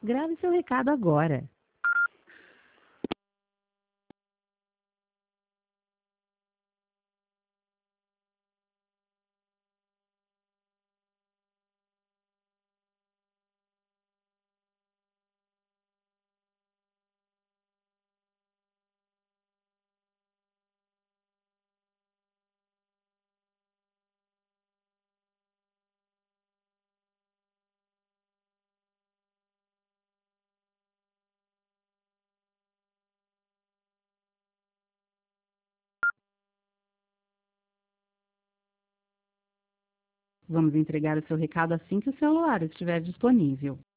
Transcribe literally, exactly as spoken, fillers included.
Grave seu recado agora. Vamos entregar o seu recado assim que o celular estiver disponível.